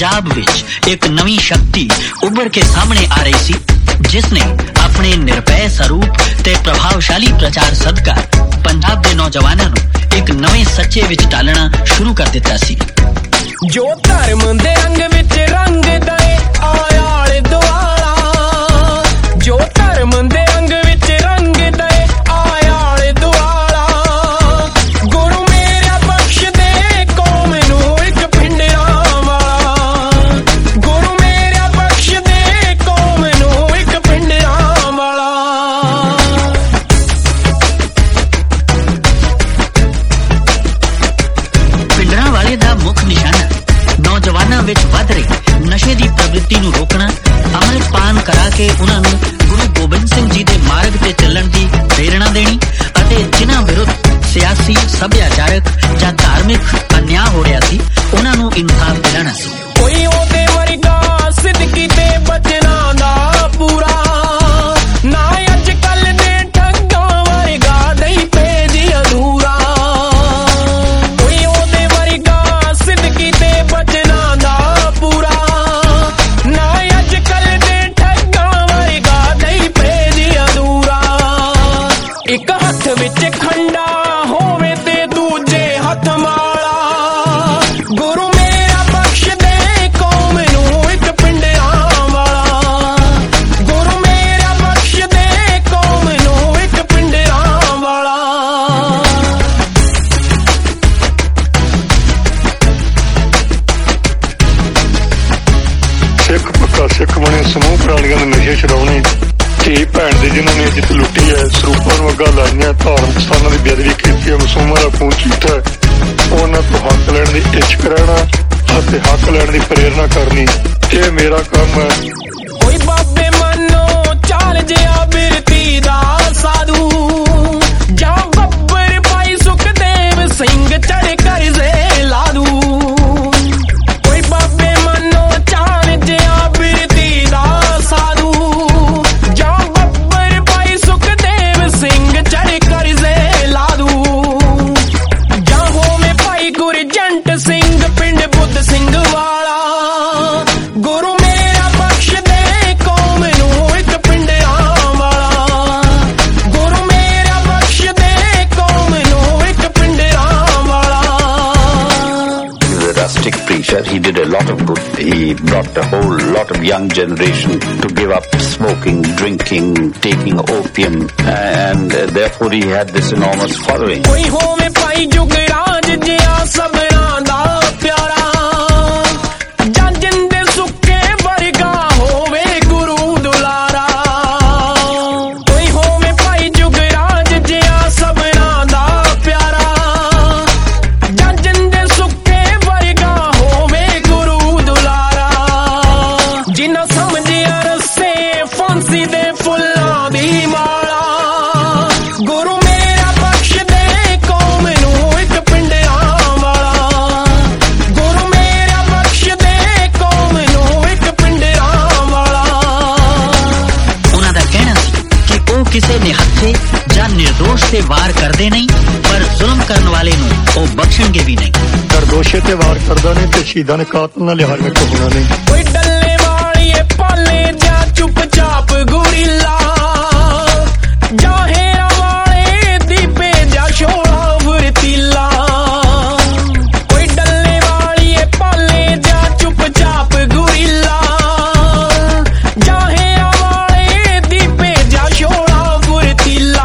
पंजाब विच एक नवी शक्ति उभर के सामने आ रही सी, जिसने अपने निर्भय स्वरूप ते प्रभावशाली प्रचार सदका पंजाब दे नौजवानां नूं एक नवे सच्चे विच ढालना शुरू कर दिता सी। जो धर्म दे रंग विच रंग दे आया आले दुआला, जो धर्म दे रंग विच रंग दे आया आले दुआला, गुरु मेरा बख्श दे कौम नूं इक पिंडरां वाला, गुरु मेरा बख्श दे कौम नूं इक पिंडरां वाला। पिंडरां वाले दा मुख निशाना नौजवानां विच वध रही नशे दी प्रवृत्ति नूं रोकना, अमल पान करा के उन्हां नूं गुरु गोबिंद सिंह जी दे मार्ग ते चलण दी प्रेरणा देनी अते जिन्हां विरुद्ध सियासी सभ्याचारक जां धार्मिक अन्याय हो रहा सी उन्हां नूं इंसाफ दिलाना सी। कोई ओदे वर्गा सिद्दकी ते बचना दा पूरा ना, अज कल दे ठग्गां वर्गा नहीं पेदी अधूरा, कोई ओदे वर्गा सिद्दकी ते बचना दा पूरा ना, अज कल दे ठग्गां वर्गा नहीं पेदी अधूरा। एक हथ विच खंडा होवे ते दूजे हथ माला, गुरु मेरा बख्श दे कौम नूं इक पिंडरां वाला, गुरु मेरा बख्श दे कौम नूं इक पिंडरां वाला। सिख पक्का सिख बने समूह प्राणियों ने नशे छड़ाने, धी भैन दी जिन्होंने जित लुटी है, सरੂਪਾਂ ਨੂੰ ਅੱਗਾ ਲਾਈਆਂ, ਧਾਰਮਿਕ ਸਥਾਨਾਂ ਦੀ ਬੇਅਦਬੀ ਕੀਤੀ ਹੈ, ਮਾਸੂਮਾਂ ਦਾ ਖੂਨ ਪੀਤਾ, ਉਹਨਾਂ ਤੋਂ ਹੱਕ ਲੈਣ ਦੀ ਇੱਛਕ ਰਹਿਣਾ ਅਤੇ ਹੱਕ ਲੈਣ ਦੀ ਪ੍ਰੇਰਨਾ ਕਰਨੀ, ਇਹ ਮੇਰਾ ਕੰਮ ਹੈ। कोई बाबे मनो चाल जिया बिरती दा साधु, जा बब्बर भाई सुखदेव सिंह चढ़ कर जे लादू, कोई बाबे मनो चाल जिया बिरती दा साधु, जा बब्बर भाई सुखदेव सिंह चढ़ कर जे लादू, जा होवे भाई गुरजंट सिंह पिंड बुद्ध सिंह वाला, गुरु मेरा बख्श दे कौम नूं इक पिंडरां वाला, गुरु मेरा बख्श दे कौम नूं इक पिंडरां वाला। He was a rustic preacher. He did a lot of good. He brought a whole lot of young generation to give up smoking, drinking, taking opium, and therefore he had this enormous following. कोई होवे भाई जुगराज जिया सबरां दा प्यारा, जां जिंदे सुक्के वर्गा होवे गुरु दुलारा, कोई होवे भाई जुगराज जिया सबरां दा प्यारा, जां जिंदे सुक्के वर्गा होवे गुरु दुलारा, जिन्ना समझिया रस्से फांसी दे फुल्लां दी माला, गुरु मेरा बख्श दे कौम नूं इक पिंडरां वाला, गुरु मेरा बख्श दे कौम नूं इक पिंडरां वाला। उन्हां दा कहना सी कि ਉਹ ਕਿਸੇ ਨਿਹੱਥੇ ਜਾਂ ਨਿਰਦੋਸ਼ ਤੇ ਵਾਰ ਕਰਦੇ ਨਹੀਂ, ਪਰ ਜ਼ੁਲਮ ਕਰਨ ਵਾਲੇ ਨੂੰ ਉਹ ਬਖਸ਼ਣਗੇ ਵੀ ਨਹੀਂ। ਨਿਰਦੋਸ਼ੇ ਤੇ ਵਾਰ ਕਰਦਾ ਨਹੀਂ ਤੇ ਸ਼ਹੀਦਾਂ ਨੇ ਕਾਤਲ ਨਾਲ ਲਿਹਾਜ਼ ਵਿੱਚ ਹੋਣਾ ਨਹੀਂ। कोई डल्ले वालिए पाले जा चुपचाप गुरीला, जा हेरा वाले दीपे जा शोला वरतीला, कोई डल्ले वालिए पाले जा चुपचाप गुरीला, जा हेरा वाले दीपे जा शोला वरतीला,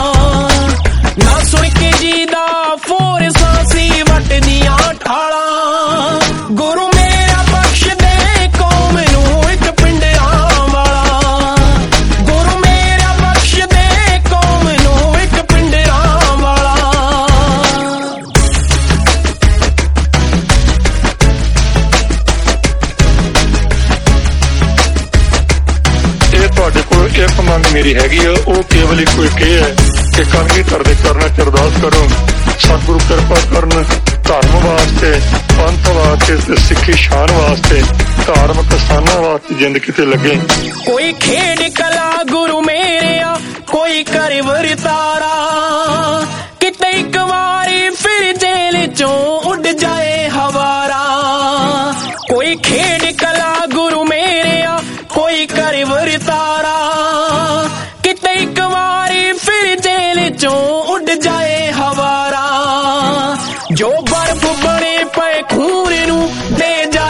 ना सुन के जी दा फोर सांसी वट दियां ठाला, गुरु मेरा बख्श दे कौम नूं इक पिंडरां वाला, गुरु मेरा बख्श दे कौम नूं इक पिंडरां वाला। ਇਹ ਤੁਹਾਡੇ ਕੋਲ ਇੱਕ ਮੰਗ ਮੇਰੀ ਹੈਗੀ ਆ, ਉਹ ਕੇਵਲ ਇੱਕੋ ਇੱਕ ਇਹ ਹੈ ਕਿ ਕਲਗੀ ਧਰਦੇ ਕਰਨਾ ਚ ਅਰਦਾਸ ਕਰੋ, ਸਤਿਗੁਰੂ ਕਿਰਪਾ ਕਰਨ ਧਰਮ ਵਾਸਤੇ, ਪੰਥ ਵਾਸਤੇ ਤੇ ਸਿੱਖੀ ਸ਼ਾਨ ਵਾਸਤੇ, ਧਾਰਮਿਕ ਸਥਾਨਾਂ ਵਾਸਤੇ ਜ਼ਿੰਦਗੀ ਤੇ ਲੱਗੇ। कोई खेड कला गुरु मेरेया कोई कर वरतारा, किते एक वारी फिर जेल चों उड़ जाए हवारा, कोई खेड ਹੂਰ ਨੂੰ ਦੇ ਜਾ